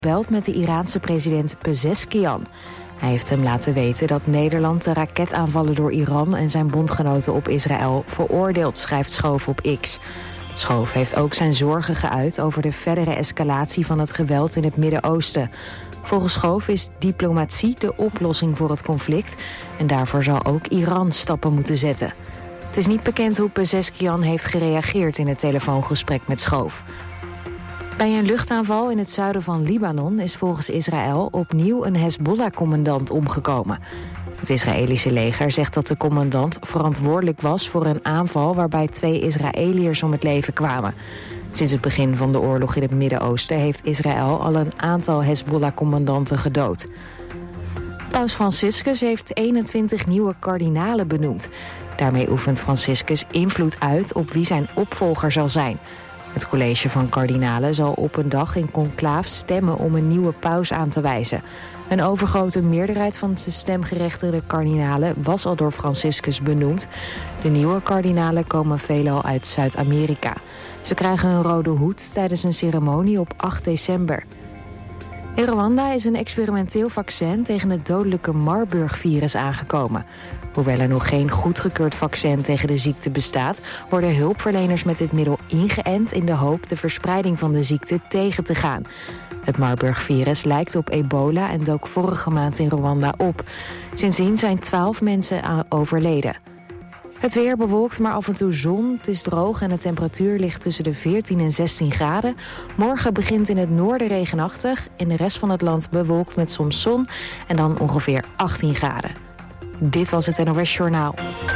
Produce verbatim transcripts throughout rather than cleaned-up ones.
gebeld met de Iraanse president Pezeshkian. Hij heeft hem laten weten dat Nederland de raketaanvallen door Iran en zijn bondgenoten op Israël veroordeelt, schrijft Schoof op X. Schoof heeft ook zijn zorgen geuit over de verdere escalatie van het geweld in het Midden-Oosten. Volgens Schoof is diplomatie de oplossing voor het conflict en daarvoor zal ook Iran stappen moeten zetten. Het is niet bekend hoe Pezeshkian heeft gereageerd in het telefoongesprek met Schoof. Bij een luchtaanval in het zuiden van Libanon is volgens Israël opnieuw een Hezbollah-commandant omgekomen. Het Israëlische leger zegt dat de commandant verantwoordelijk was voor een aanval waarbij twee Israëliërs om het leven kwamen. Sinds het begin van de oorlog in het Midden-Oosten heeft Israël al een aantal Hezbollah-commandanten gedood. Paus Franciscus heeft eenentwintig nieuwe kardinalen benoemd. Daarmee oefent Franciscus invloed uit op wie zijn opvolger zal zijn. Het college van kardinalen zal op een dag in conclaaf stemmen om een nieuwe paus aan te wijzen. Een overgrote meerderheid van de stemgerechtigde kardinalen was al door Franciscus benoemd. De nieuwe kardinalen komen veelal uit Zuid-Amerika. Ze krijgen een rode hoed tijdens een ceremonie op acht december. In Rwanda is een experimenteel vaccin tegen het dodelijke Marburg-virus aangekomen. Hoewel er nog geen goedgekeurd vaccin tegen de ziekte bestaat, worden hulpverleners met dit middel ingeënt in de hoop de verspreiding van de ziekte tegen te gaan. Het Marburg-virus lijkt op ebola en dook vorige maand in Rwanda op. Sindsdien zijn twaalf mensen overleden. Het weer bewolkt, maar af en toe zon. Het is droog en de temperatuur ligt tussen de veertien en zestien graden. Morgen begint in het noorden regenachtig. In de rest van het land bewolkt met soms zon en dan ongeveer achttien graden. Dit was het N O S Journaal.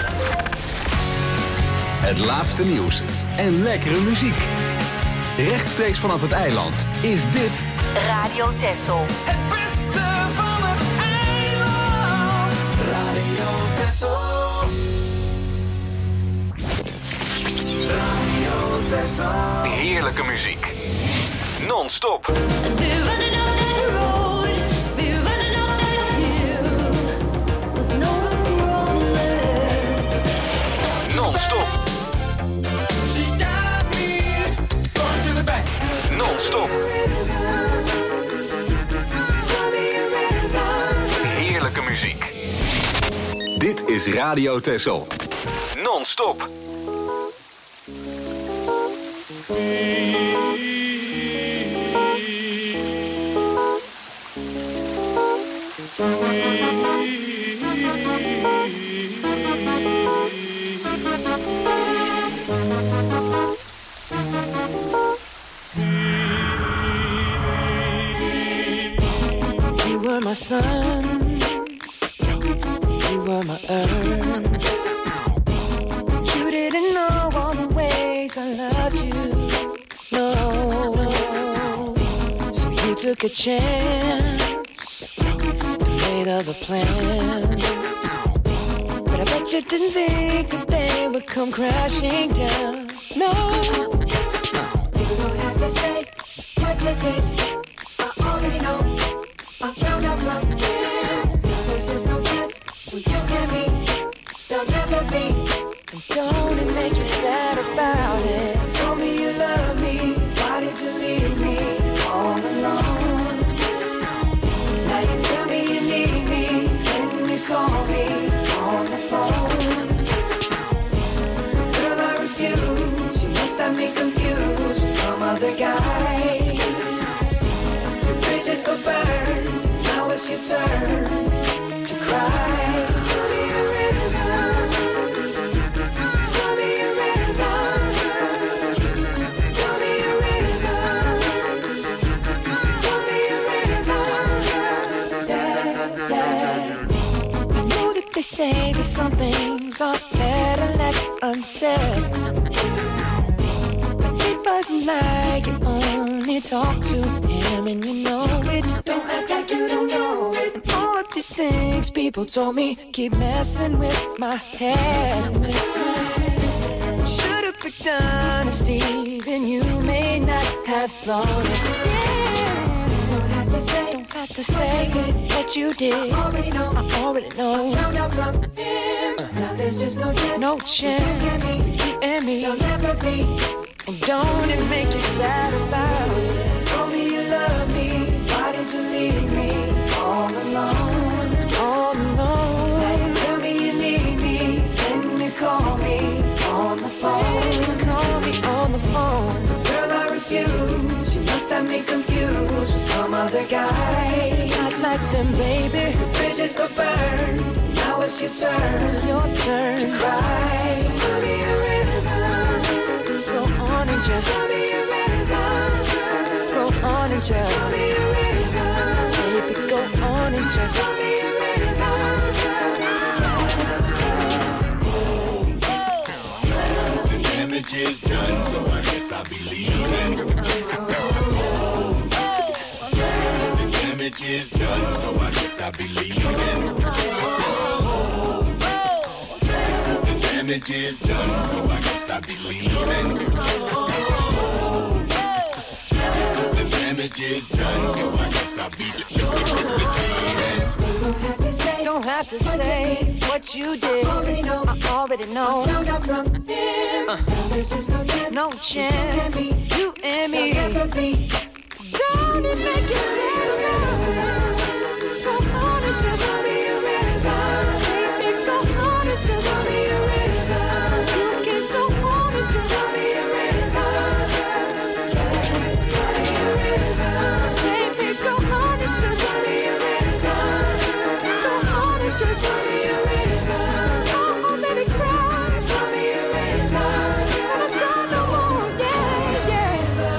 Het laatste nieuws en lekkere muziek. Rechtstreeks vanaf het eiland is dit Radio Texel. Het beste van het eiland. Radio Texel. Radio Texel. heerlijke muziek. Non-stop. Non-stop. Non-stop. Heerlijke muziek. Dit is Radio Texel. Non-stop. You were my sun, you were my earth. You didn't know all the ways I loved you, no. So you took a chance and made other plans. But I bet you didn't think that they would come crashing down, no. You don't have to say what you did, I already know. I found out from you. There's just no chance when you and me, there'll never be. And don't it make you sad about it? Told me you love me, why did you leave me all alone? Now you tell me you need me, when you call me on the phone. Girl, I refuse, you must have me confused with some other guy. The bridges go burn, now it's your turn to cry. Tell me a rhythm, tell me a rhythm, tell me a rhythm, tell me a rhythm, yeah, yeah. I know that they say that some things are better left unsaid, but it wasn't like you only talk to him and you know it. Don't act like you don't know it. And all of these things people told me keep messing with my head. Should've picked honesty, then you may not have thought it. Don't have to say, don't have to say what you did. I already know, I already know. Found out from him. Uh, now there's just no chance, no chance. You and me, you and me, there'll never be. And don't it make you sad about it? Told me you love me, why other guy. Not like them, baby. The bridges go burn. Now it's your turn. It's your turn to cry. So tell me a rhythm. Go on and just tell me a rhythm. Go on and just tell me a rhythm. Baby, go on and just tell me a rhythm. The damage is done, so I guess I'll be leaving. The damage is done, so I guess I'll be leaving. The damage is done, so I guess I'll be leaving. The damage is done, so I guess I'll be leaving. Don't have to say what you did. I already know. I already know. Found out from him. Uh. There's just no chance. No chance. You and me. Don't it make you sad? Go on and just tell me a rhythm. Baby, go on and just tell me a rhythm. You can go on and just tell me a rhythm. Tell me a rhythm. Baby, go on and just tell me a rhythm. Go on and just tell me a rhythm. Oh, baby, cry. Tell me a rhythm. Gonna cry no more. Yeah, yeah.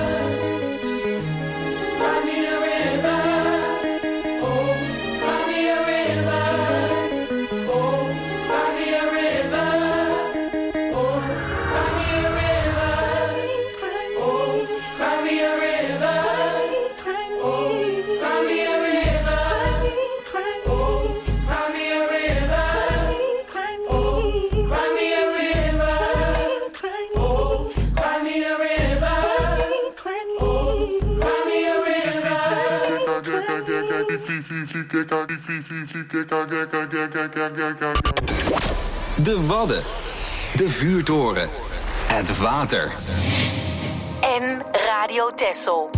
Cry me a river. Oh, cry me a river. Oh, cry me a river. Oh, cry me a river. Oh, cry me a river. Oh, cry me a river. Oh, cry me a river. Oh, cry me a river. Oh, cry me a river. Oh, cry me a De Wadden. De vuurtoren. Het water. En Radio Texel.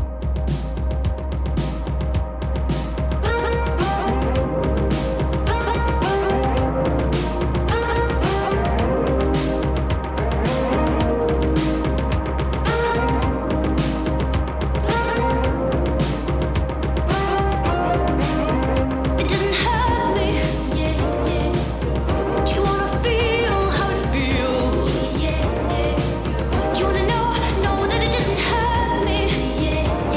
It doesn't hurt me, yeah, yeah. Do you wanna feel how it feels? Yeah, yeah. Do you wanna know, know that it doesn't hurt me? Yeah,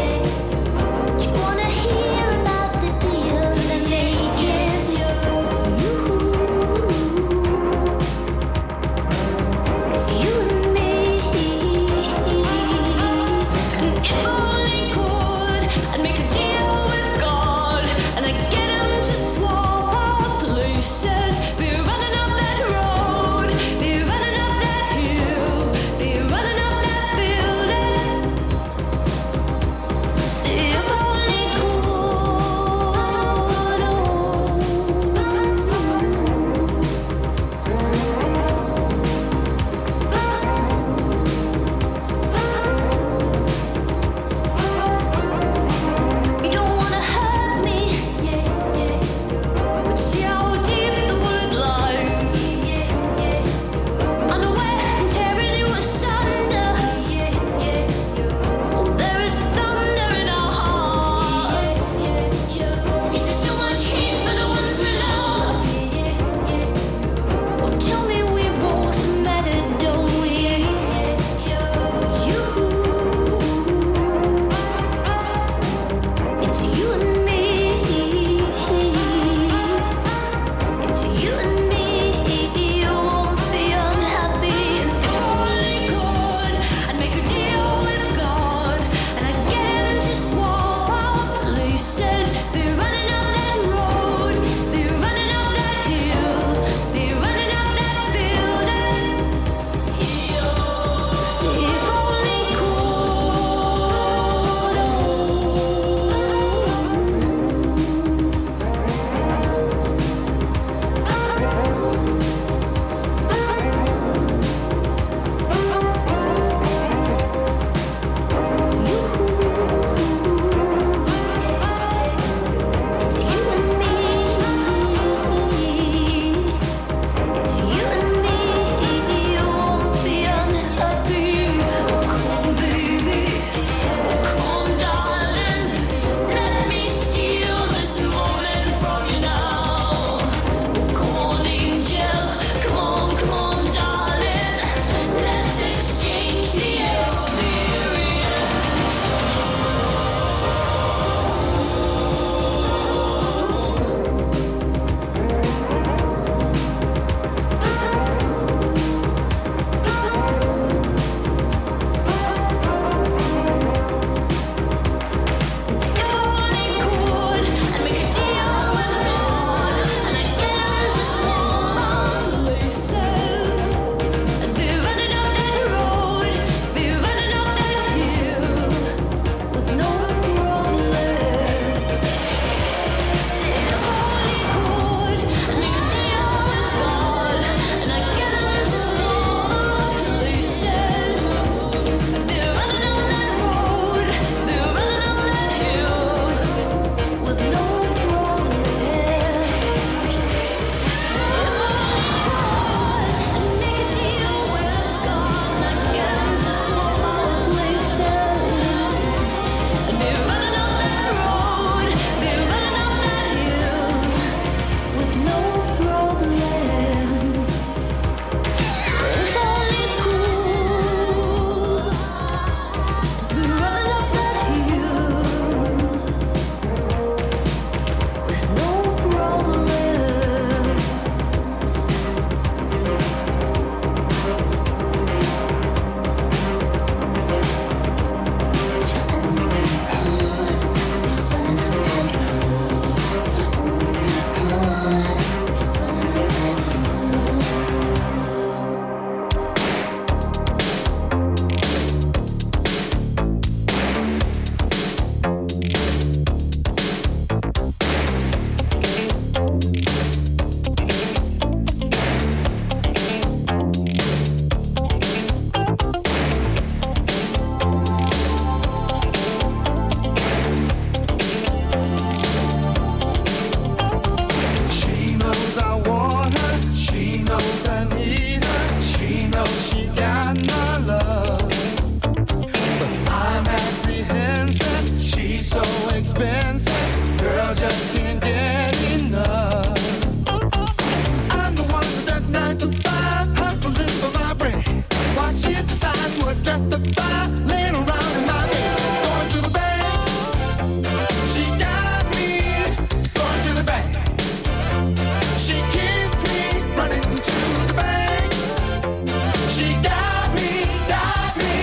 just can't get enough. I'm the one who does nine to five, hustling for my bread, while she's deciding what dress to buy, laying around in my bed, going to the bank. She got me going to the bank. She keeps me running to the bank. She got me, got me.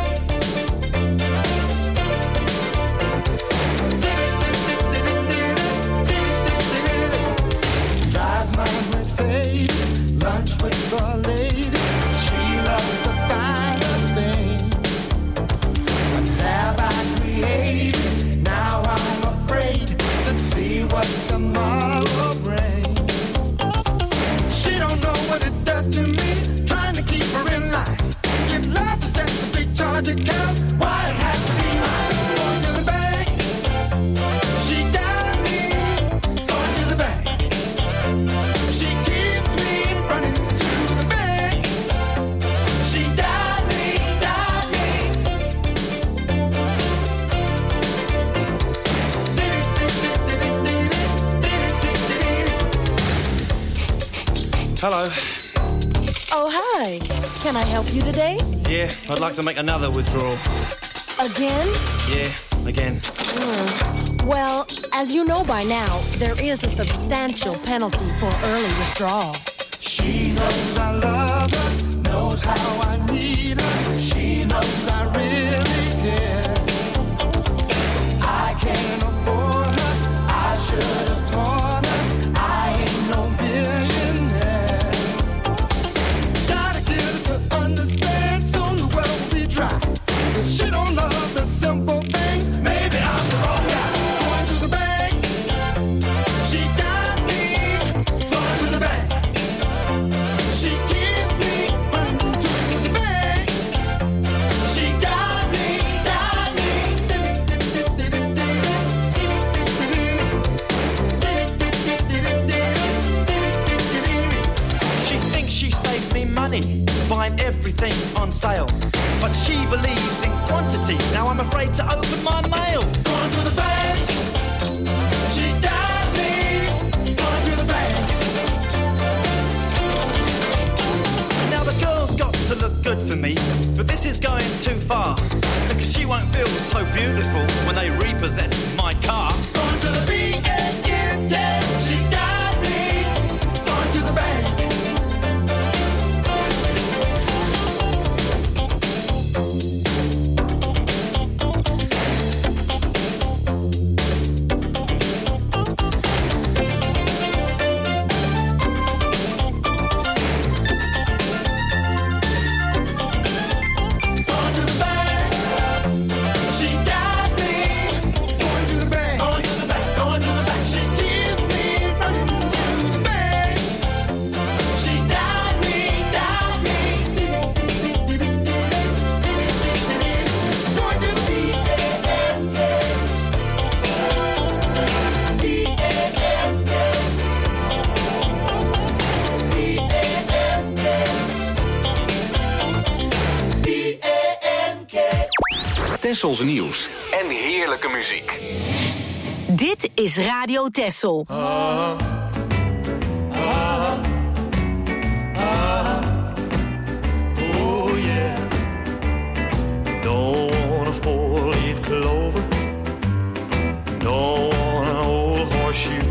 Drives my Mercedes, lunch with the ladies. She loves the finer things. What have I created? Now I'm afraid to see what tomorrow brings. She don't know what it does to me, trying to keep her in line. If love is just a big charge account, why it has to be mine? Going to the bank. She got me going to the bank. She keeps me running to the bank. She got me, got me. Hello. Oh, hi. Can I help you today? Yeah, I'd like to make another withdrawal. Again? Yeah, again. Well, as you know by now, there is a substantial penalty for early withdrawal. She knows I love her, knows how I need her. She knows I really care. I can't afford her, I should have taught her. I ain't no billionaire. Gotta get her to understand, soon the well will be dry. If she don't love the simple things, maybe I'm the wrong guy. Going to the bank, she got me. Going to the bank, she keeps me running to the bank. She got me, got me. She thinks she saves me money, buying everything on sale. But she believes in quantity, now I'm afraid to open my mail. Going to the bank, she got me. Going to the bank. Now the girl's got to look good for me, but this is going too far. Because she won't feel so beautiful when they repossess my car. Going to the B N K, she got me. Going to the bank. Going to the bank, she got me. Going to the bank, going to the bank, going to the bank. She keeps me running to the bank. She got me, got me. Going to the B N K, B N K, B N K, B N K. Tessels nieuws en heerlijke muziek. Dit is Radio Tessel. Oh yeah. Don't want a four-leaf clover. Don't want an old horseshoe.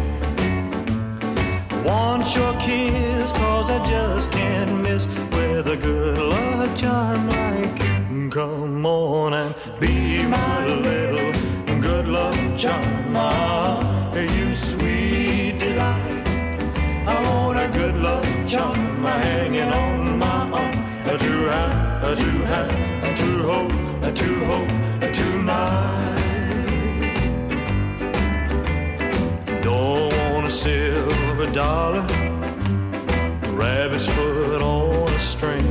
Want your kiss, cause I just can't miss with a good luck charm like you. Come on and be my little good luck charm. Ah, you sweet delight. I want a good luck charm hanging on my arm. To have, to have, to hold, to hold tonight. Don't want a silver dollar, rabbit's foot on a string.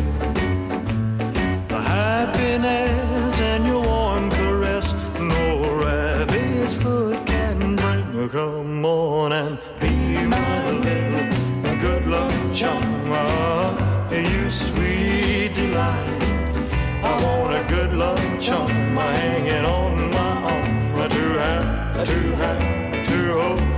Happiness and your warm caress, no rabbit's foot can bring. Come on and be my little good luck charm. Ah, you sweet delight. I want a good luck charm hanging on my arm. To have, to have, to hold.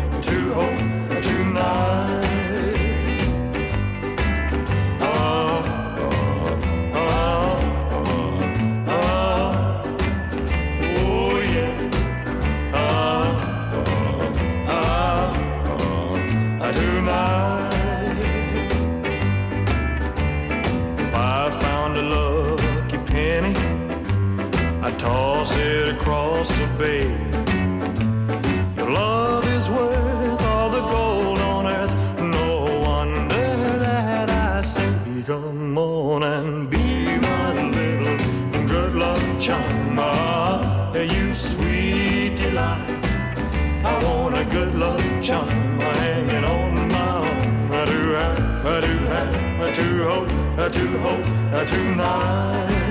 I toss it across the bed. Your love is worth all the gold on earth. No wonder that I say, come on and be my little good luck charm. Ah, you sweet delight. I want a good luck charm hanging on my arm. I do have, I do have, I do hope, I do hope, I tonight.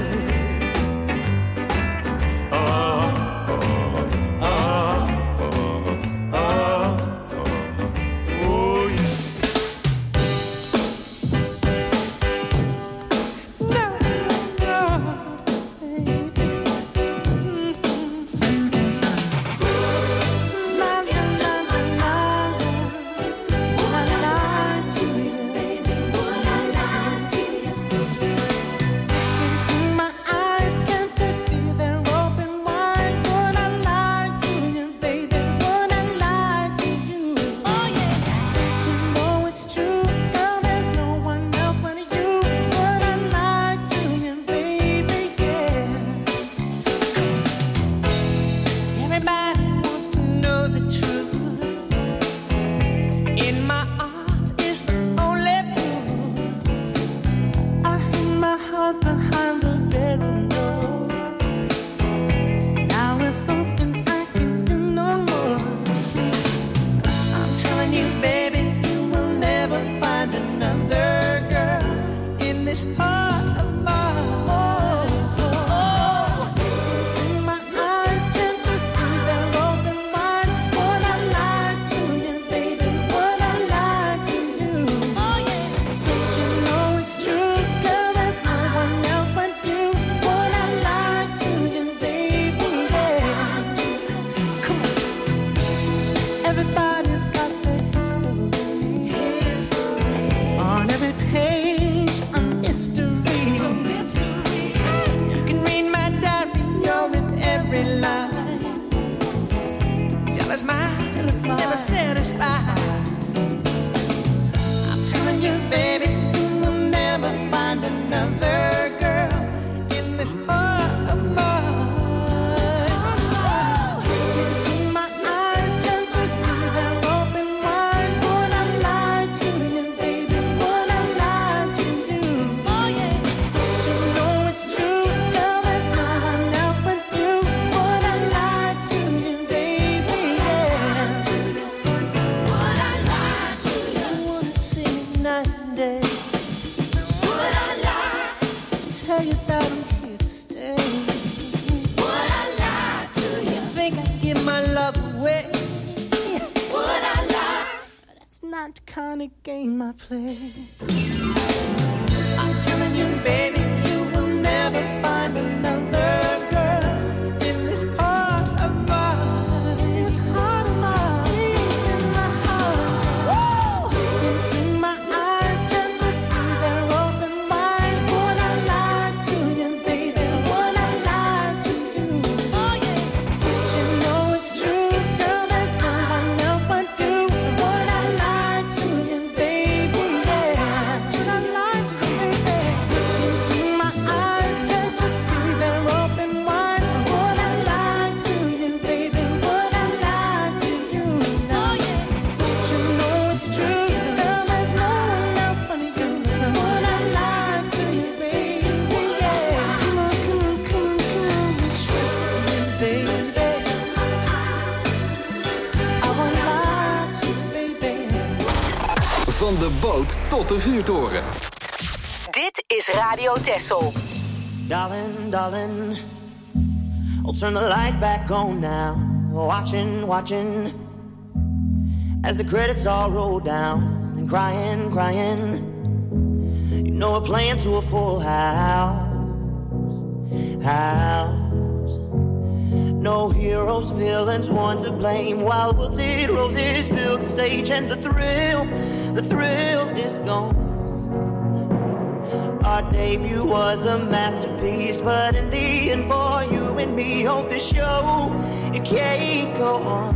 Van de boot tot de vuurtoren. Dit is Radio Texel. Darling, darling, I'll turn the lights back on now. Watching, watching, as the credits all roll down. And crying, crying, you know we're playing to a full house. House. No heroes, villains, one to blame. While wilted roses fill the stage, and the thrill, the thrill is gone. Our debut was a masterpiece, but in the end, for you and me on this show, it can't go on.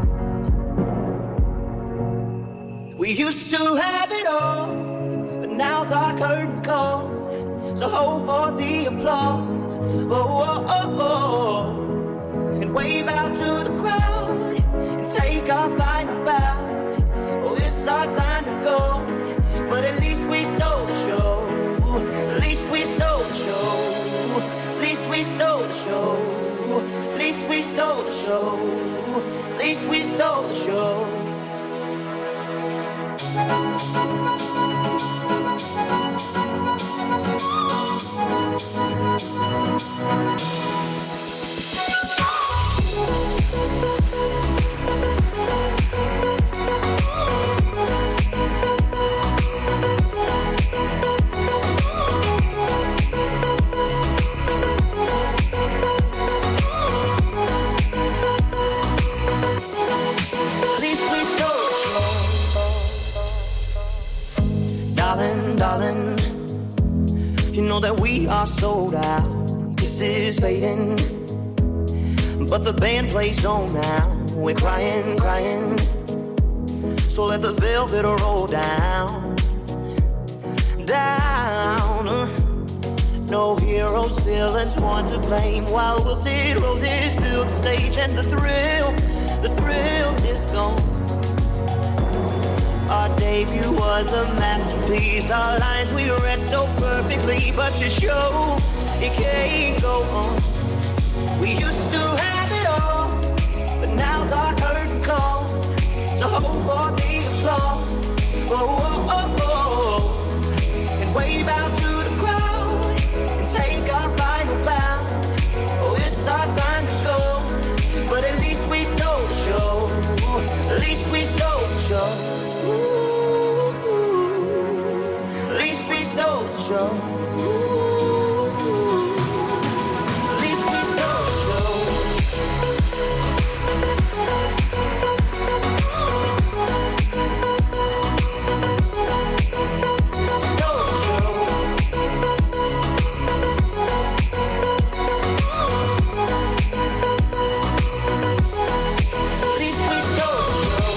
We used to have it all, but now's our curtain call. So hold for the applause oh, oh, oh, oh, and wave out to the crowd and take our final bow. Oh, it's our time to go, but at least we stole the show. At least we stole the show. At least we stole the show. At least we stole the show. At least we stole the show. Darling, you know that we are sold out. This is fading, but the band plays on now. We're crying, crying, so let the velvet roll down, down. No heroes, villains, one to blame. While wilted roses fill the stage, and the thrill, the thrill is gone. Our debut was a masterpiece. Our lines we read so perfectly, but the show, it can't go on. We used to have it all, but now's our curtain call. So hold for the applause, oh, oh, oh, oh, and wave out to the crowd and take our final bow. Oh, it's our time to go, but at least we stole the show. At least we stole the show. Ooh, at least we stole the show. Ooh, at least we stole the show. Stole the show. At least we stole the show.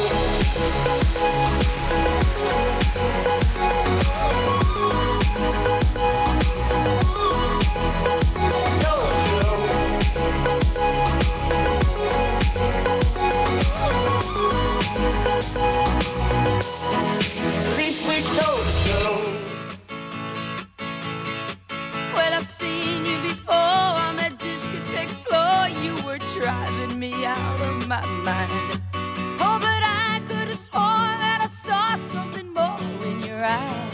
At least we stole the show. Well, I've seen you before on that discotheque floor. You were driving me out of my mind. Oh, but I could have sworn that I saw something more in your eyes.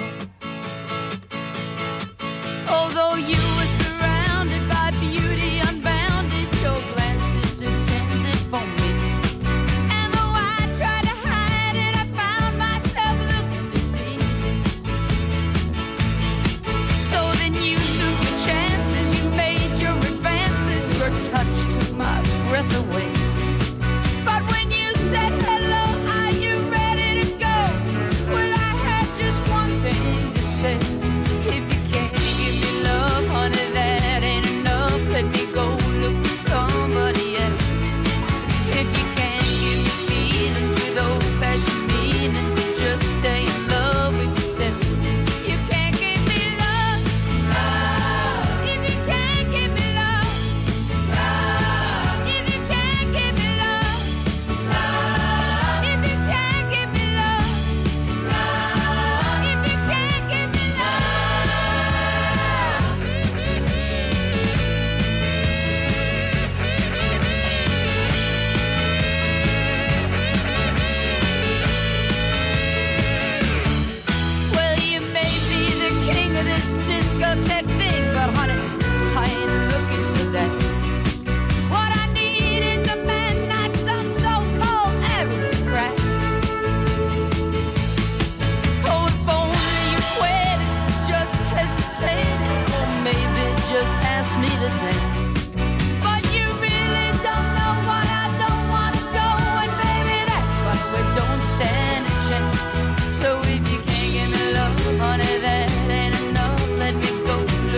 Although you were surrounded by beauty unbounded, your glances intended for me. And though I tried to hide it, I found myself looking to see. So then you took your chances, you made your advances. Your touch took my breath away. But when you said hello, are you ready to go? Well, I had just one thing to say. If you can't give me love, honey, that ain't enough. Let me go look for somebody else. If you can't give me feelings with old-fashioned meanings, just stay in love with yourself. You can't give me love, love. If you can't give me love, love. If you can't give me love, love. If you can't give me love, love. If you can't give me Well, you may be the king of this discotheque thing, but honey, I ain't looking for that. What I need is a man, not some so-called aristocrat. Oh, if only you waited, just hesitated, or maybe just asked me to dance. But you really don't know what I don't want to go, and baby, that's why we don't stand a chance. So if you can't give me love, honey, that ain't enough. Let me go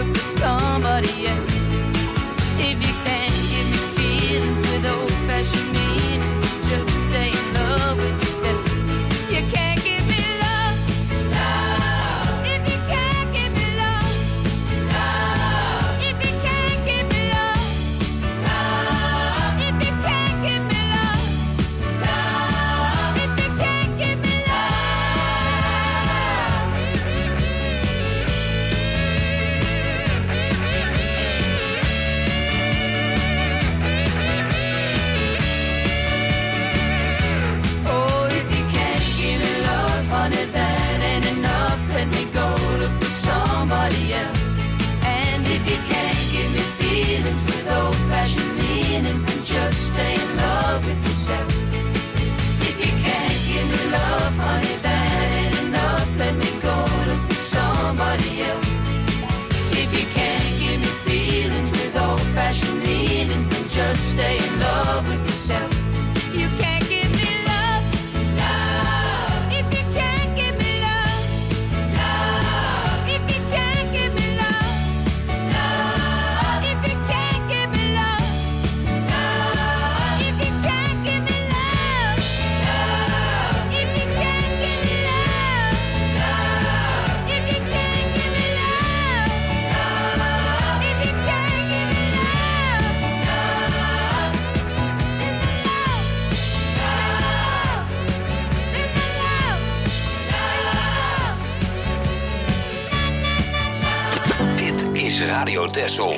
is Radio Texel.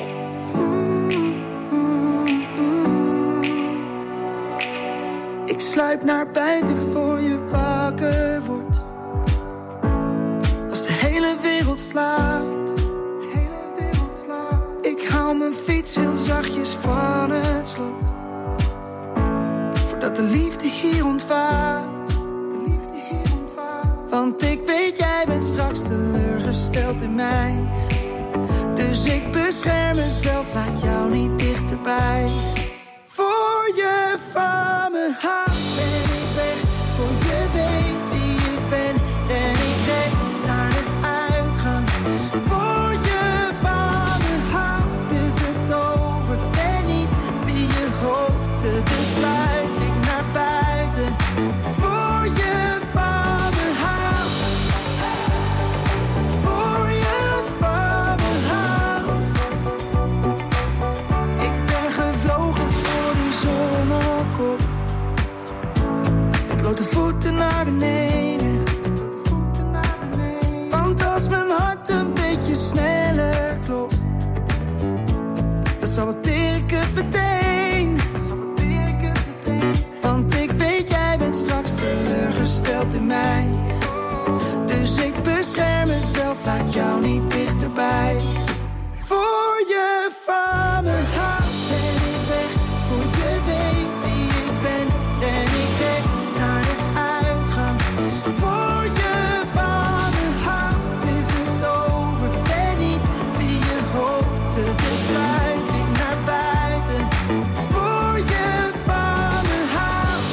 Ik sluip naar buiten voor je wakker wordt. Als de hele wereld slaapt. Ik haal mijn fiets heel zachtjes van het slot. Voordat de liefde hier ontvaart. Want ik weet, jij bent straks teleurgesteld in mij. Dus ik bescherm mezelf, laat jou niet dichterbij. Voor je van me houdt ben ik weg. Voor je weet wie ik ben. En ik recht naar de uitgang. Voor je van me houdt is het over. Ben niet wie je hoopte, dus sluip ik naar buiten. Voor je van me houdt. Voor je van me houdt. Ik ben gevlogen voor de zon opkomt. Blote voeten naar beneden. Want als mijn hart een beetje sneller klopt, dan saboteer ik het meteen. Want ik weet, jij bent straks teleurgesteld in mij. Dus ik bescherm mezelf, laat jou niet dichterbij. Voor je van me houdt ben ik weg. Voor je weet wie ik ben. En ik recht naar de uitgang. Voor je van me houdt is het over. Ben niet wie je hoopte, dus sluip ik naar buiten. Voor je van me houdt.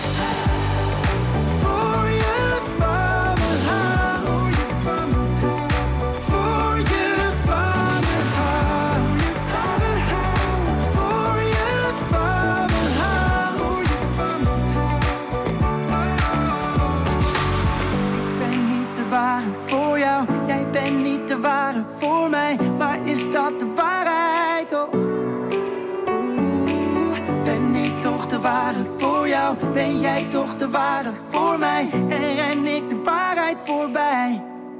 Voor je van me houdt. Voor je van me houdt. Voor je van me houdt. Ik ben niet de ware voor jou, jij bent niet de ware voor mij. Maar is dat de waarheid toch? Oeh, ben ik toch de ware voor jou? Ben jij toch de ware voor mij? En ren ik de waarheid voorbij?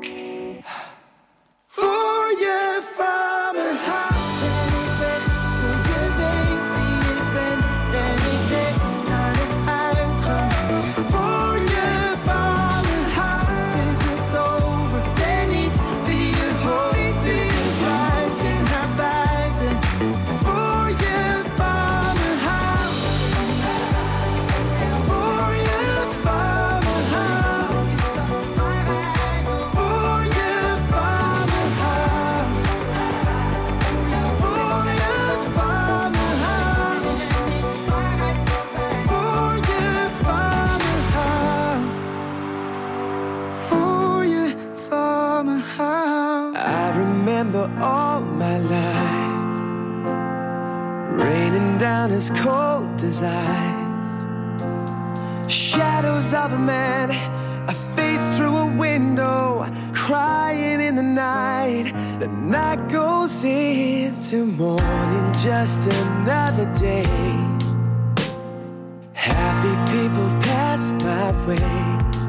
Voor je van me houdt ben ik weg. Voor je weet wie ik ben. En ik recht naar de uitgang. Voor je van me houdt is het over. Ben niet wie je hoopt, wie je sluit in naar buiten. Voor je van me houdt. Voor je van me houdt. Is dat de waarheid? Voor je van me houdt. Voor je van me houdt. En ik de waarheid voorbij. Voor je van me houdt. Voor je van me houdt. I remember all my life raining down as cold as ice. Shadows of a man, a face through a window, crying in the night. The night goes into morning, just another day. Happy people pass my way.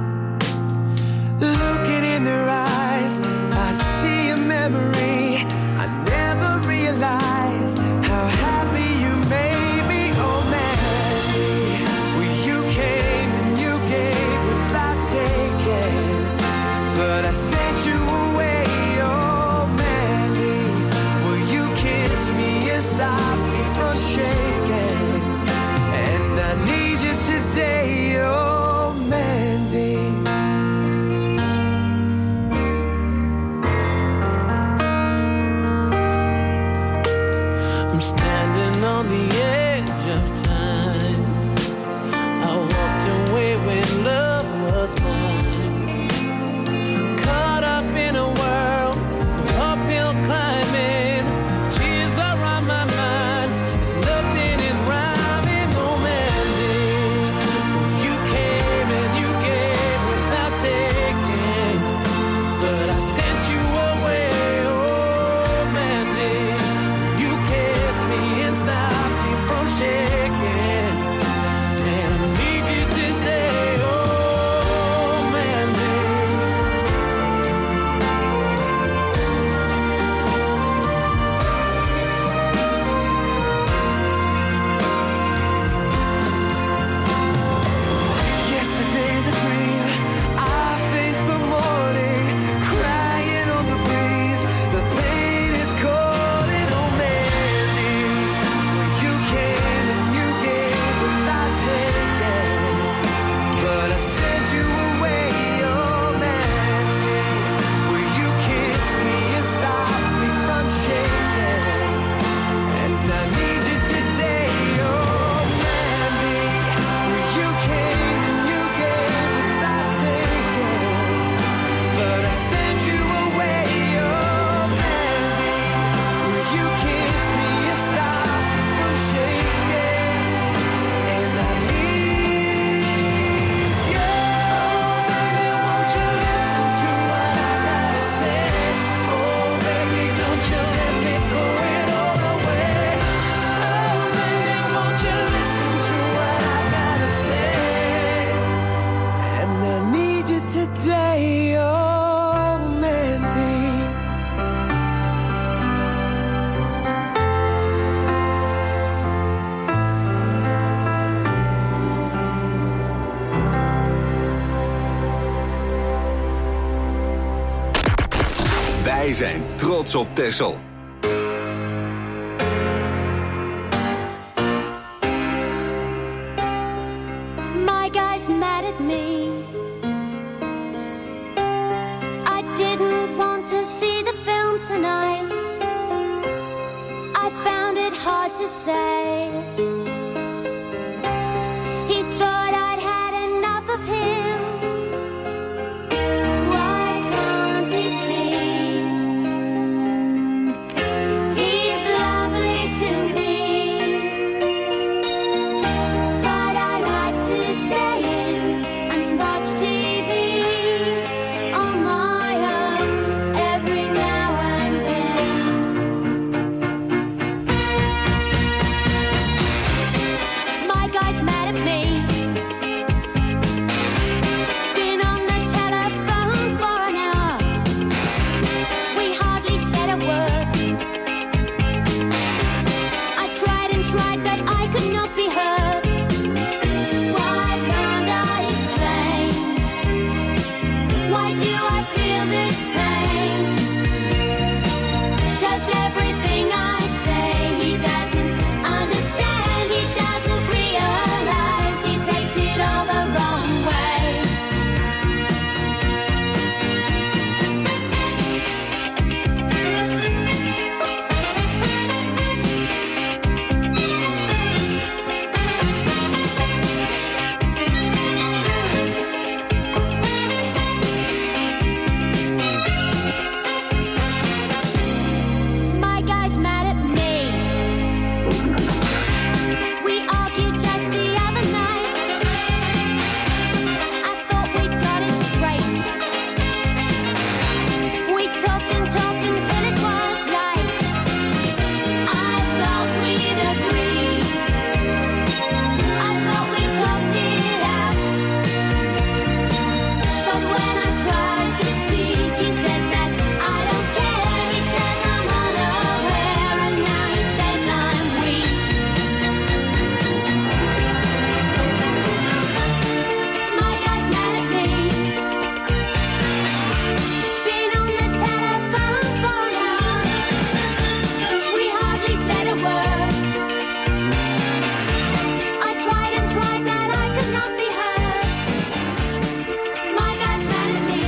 Looking in their eyes, I see a memory. I never realized how happy you made me. Oh man, well, you came and you gave without taking, but I sent you away. Oh Mandy, will you kiss me and stop me from shaking? And I need you today. Oh Wij zijn trots op Texel. My guy's mad at me. I didn't want to see the film tonight. I found it hard to say. He thought I'd had enough of him. Why can't he see? He's lovely to me, but I like to stay in and watch T V on my own every now and then. My guy's mad at me. Been on the telephone for an hour. We hardly said a word. I tried and tried, but I could not be heard. Why can't I explain? Why do I feel this pain? 'Cause everything I say he doesn't understand. He doesn't realize he takes it all the wrong way. My guy's mad at me. We argued just the other night. I thought we got it straight. We talked and talked until it was light. I thought we'd agreed. I thought we talked it out. But when I tried to speak, he says that I don't care. He says I'm unaware, and now he says I'm weak. My guy's mad at me. Been on the telephone for an hour. We hardly said a word. I tried and tried, but I could not be heard. My guy's mad at me.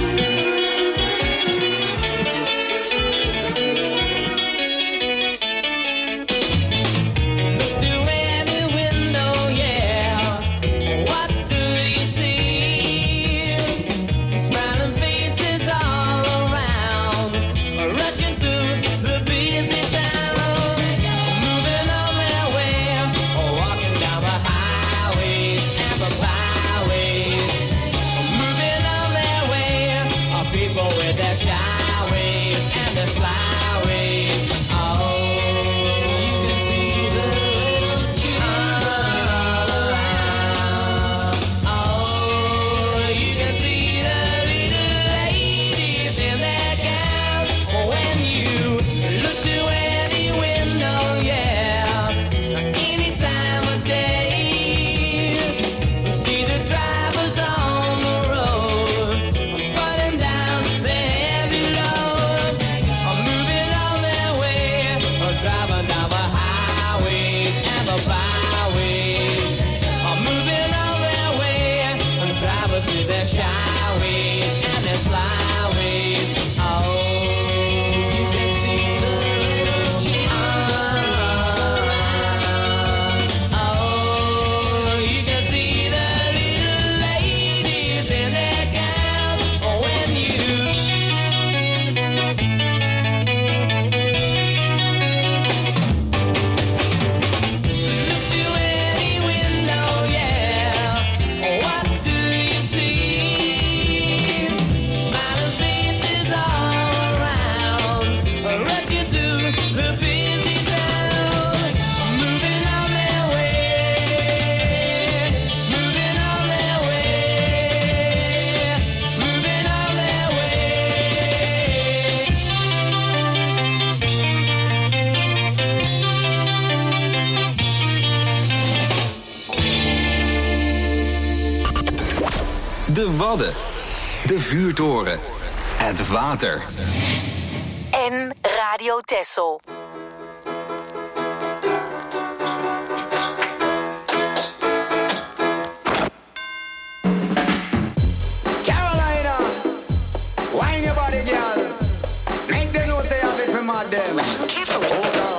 Look through any window, yeah. What do you see? Smiling faces all around, rushing through the busy town, moving on their way, walking down the highways and the byways, moving on their way. People with their shy ways and their sly ways. Oh, you can see the little children all around. Oh, you can see the little ladies in their gowns. When you look through any window, yeah, any time of day, you see the drivers on the road, putting down their heavy load, moving on their way, driving down the highways and the byways, moving on their way, drivers with their shy ways and their sly ways. Oh, you can see the little children all around. Oh, you can see the little ladies in their gowns. When you look through any window, yeah, what do you see? Smiling faces all around, rushing through the busy town, moving on their way, moving on their way, moving on their way. De Wadden. De vuurtoren. Het water. en Radio Texel. Carolina, wine your body, girl. Make them know say I've been from my them. Oh, Carolina.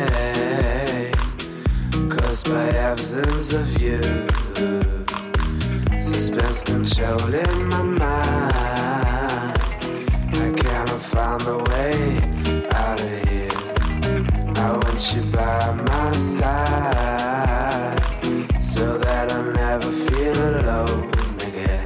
caused by absence of you. spins control in my mind. I cannot find the way out of here. I want you by my side, so that I never feel alone again.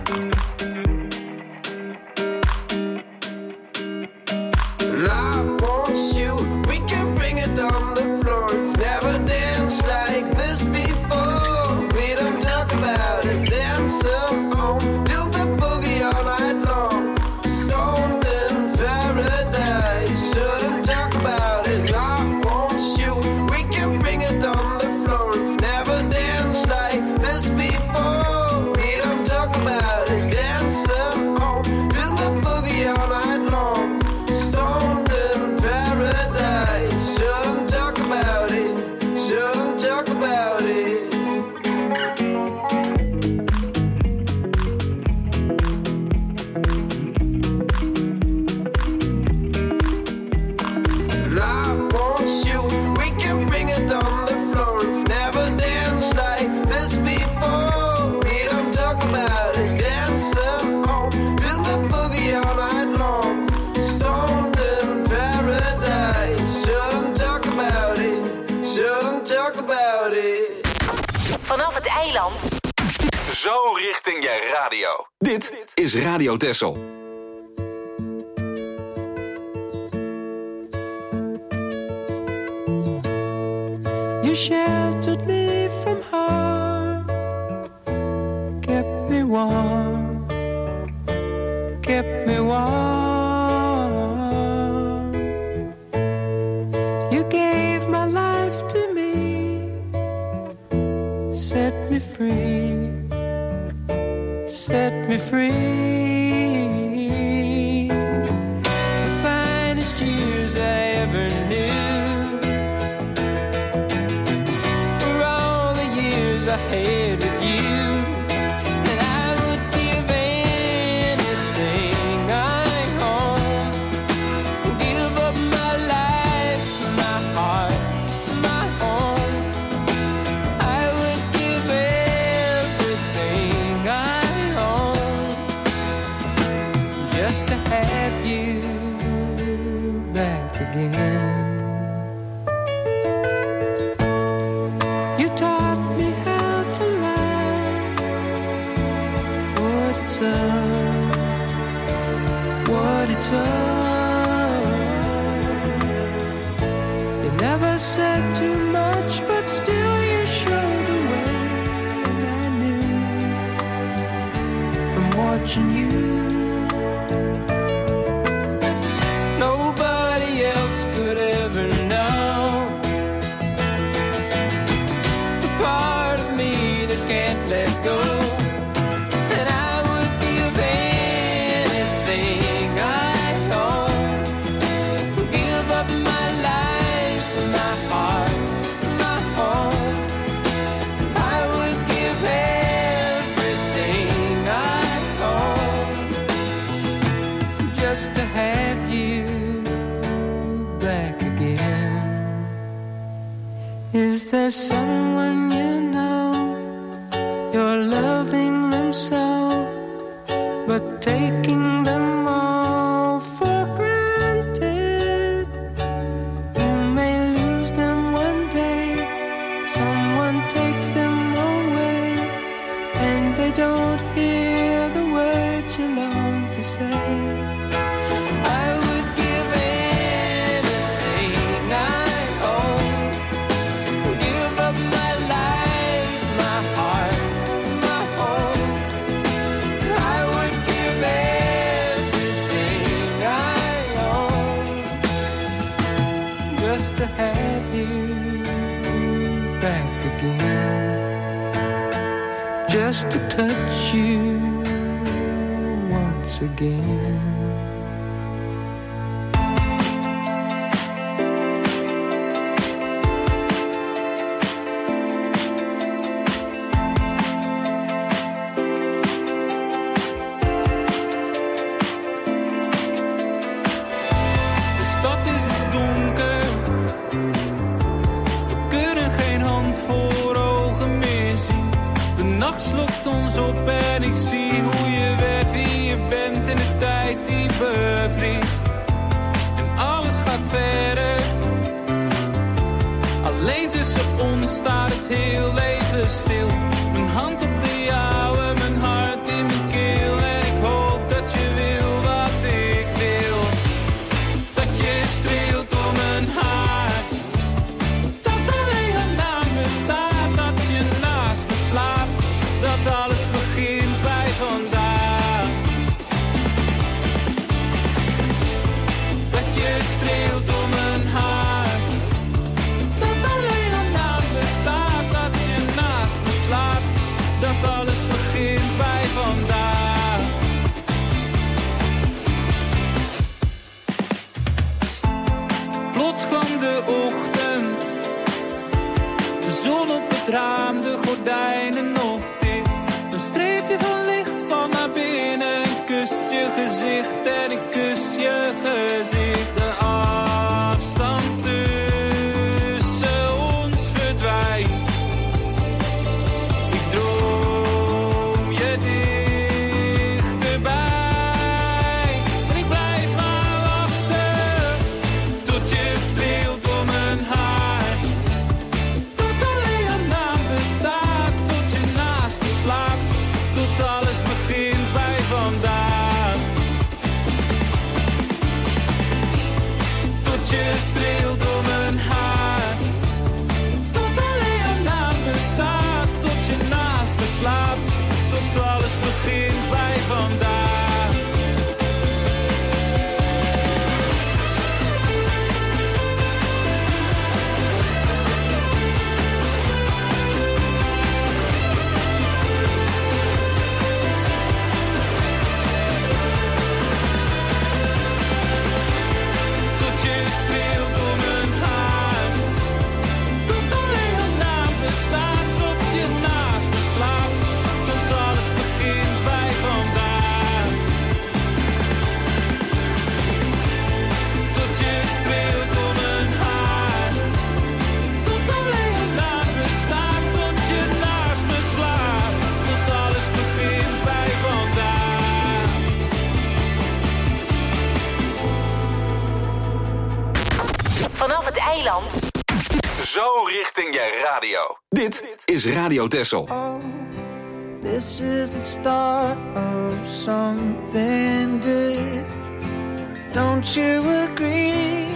And I want you, we can bring it on the floor. Never danced like this before. We don't talk about it, dance on, do the boogie all night long. Stoned in paradise, shouldn't talk about it. I want you, we can bring it on the floor. Never danced like this before. We don't talk about it, dance on, do the boogie all night long. Stoned in paradise, shouldn't talk about it, shouldn't talk about it. And I want you, we can bring it on the floor. We've never danced like this before. We don't talk about it, dancing on, do the boogie all night long. Stoned in paradise, shouldn't talk about it, shouldn't talk about it. Vanaf het eiland. Zo richting je radio. Dit is Radio Texel. You sheltered me from harm, kept me warm, kept me warm. You gave my life to me, set me free, set me free. The finest years I ever knew, for all the years I had with you. And I would give anything I own, give up my life, my heart, my home. I would give everything I own just to have you back again. You taught me how to love, what it's up, what it's up. You never said too much, but still you showed the way. And I knew from watching you, nobody else could ever know the part of me that can't let go. And I would give anything I own, give up my life, my heart, my home. I would give everything I own just to have you back again. Is there someone you know, you're loving them so, but taking them all for granted? You may lose them one day, someone takes them away, and they don't hear the words you long to say. I would give anything I own, give up my life, my heart, my home. I would give everything I own just to have you back again, just to touch you once again. De stad is nog donker, we kunnen geen hand voor ogen meer zien. De nacht nacht slokt ons op en ik zie hoe je werd wie je bent in de tijd die bevriest. En alles gaat verder. Alleen tussen ons staat het heel even stil. Mijn hand op de jouwe, mijn hart in mijn keel. En ik hoop dat je wil wat ik wil. Dat je streelt om mijn haar. Dat alleen al naar me staat. Dat je naast me slaapt. Dat alles begint bij vandaag. Dat je streelt om mijn haar. Dat alles begint bij vandaag. Plots kwam de ochtend. De zon op het raam, de gordijnen nog dicht. Een streepje van licht van naar binnen. Kust je gezicht en ik kus je gezicht. De afstand tussen ons verdwijnt. Je streelt door mijn haar. Tot alleen een naam bestaat. Tot je naast me slaapt. Tot alles begint bij vandaag. Vanaf het eiland. Zo richting je radio. Dit is Radio Texel. Oh, this is the start of something good. Don't you agree?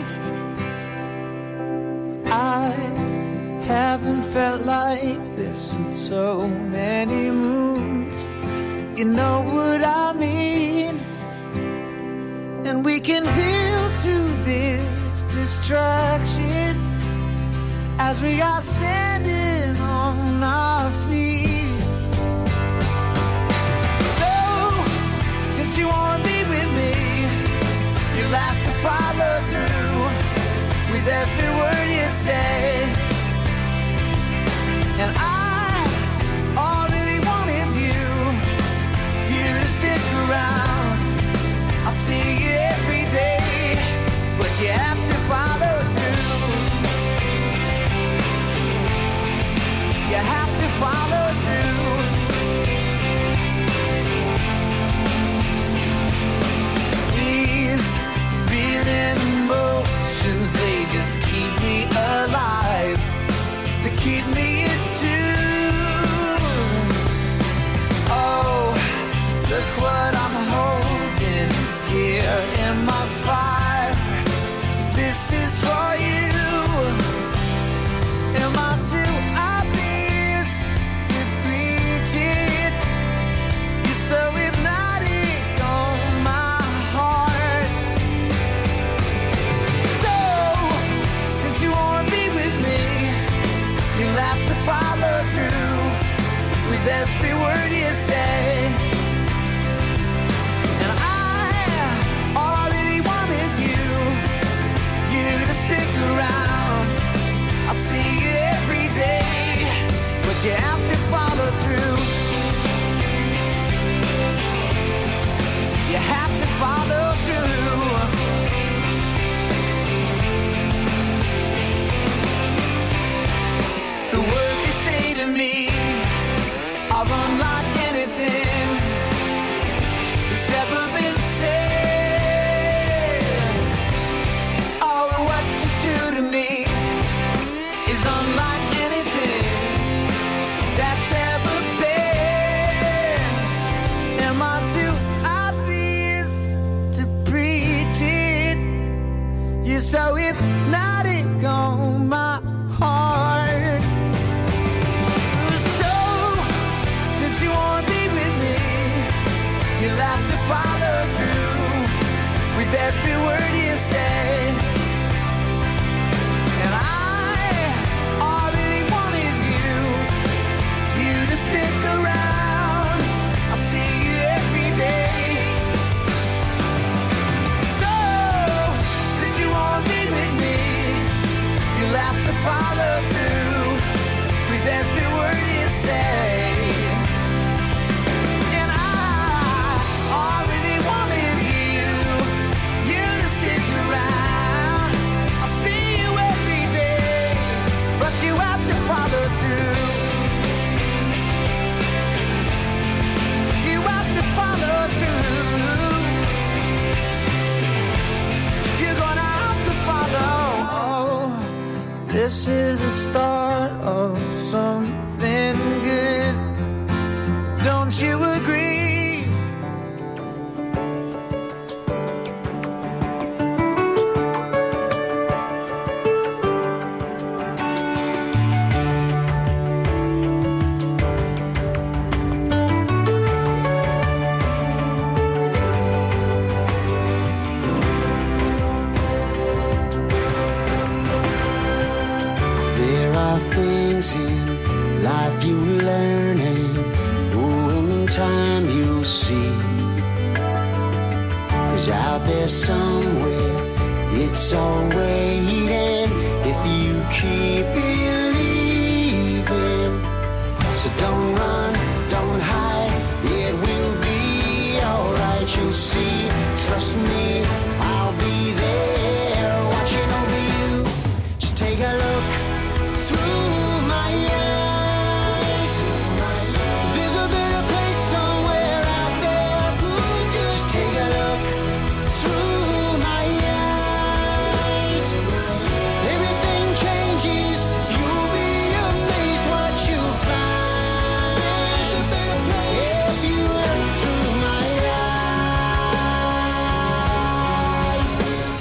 I haven't felt like this in so many moons. You know what I mean? And we can heal through this distraction as we are standing on our feet. So, since you wanna be with me, you'll have to follow through with every word you say. And I, all I really want is you, you to stick around. I'll see you every day, but you have to follow through. You have to follow through. These beating emotions, they just keep me alive. They keep me in tune. Oh, look what I'm holding here in my fire. This is for you. Am I too obvious to preach it? You're so hypnotic on my heart. So, since you wanna be with me, you'll have to follow through with every word you say. And I, all I really want is you, you to stick around. I'll see you every day, but you have to follow through. You have to follow through. The words you say to me are anything that's ever been said. Oh, what you do to me is unlike anything that's ever been. Am I too obvious to preach it? You're so hypnotic on my heart. So, since you won't be with me, you'll have to follow through with every word you say. And I, all I really want is you, you to stick around. I'll see you every day. So, since you won't be with me, you'll have to follow through with every word you say. And I, all I really want is you, you to stick around. I'll see you every day, but you have to follow through. You have to follow through. You're gonna have to follow. This is the start of something good. Don't you agree? There are things in life you learn, and oh, in time you'll see. 'Cause out there somewhere, it's all waiting if you keep believing. So don't run, don't hide, it will be alright. You'll see, trust me, I'll be there watching over you. Just take a look through my eyes. There's a better place somewhere out there. Just take a look through my eyes. Everything changes. You'll be amazed what you'll find. If you look through my eyes.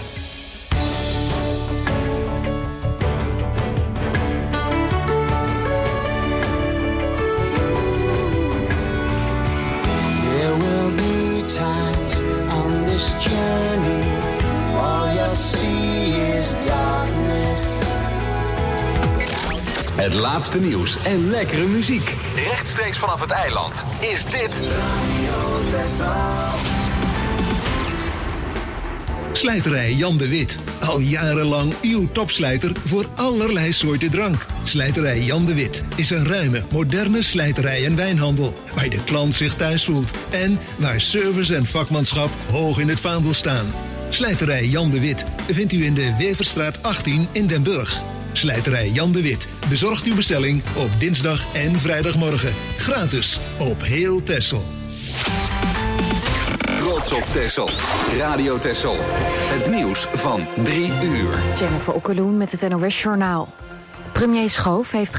There will be times on this journey, all you'll see is darkness. Het laatste nieuws en lekkere muziek. Rechtstreeks vanaf het eiland is dit... Slijterij Jan de Wit. Al jarenlang uw topslijter voor allerlei soorten drank. Slijterij Jan de Wit is een ruime, moderne slijterij en wijnhandel. Waar de klant zich thuis voelt. En waar service en vakmanschap hoog in het vaandel staan. Slijterij Jan de Wit vindt u in de Weverstraat achttien in Den Burg. Slijterij Jan de Wit bezorgt uw bestelling op dinsdag en vrijdagmorgen. Gratis op heel Texel. Trots op Texel. Radio Texel. Het nieuws van drie uur. Jennifer Okkeloen met het N O S Journaal. Premier Schoof heeft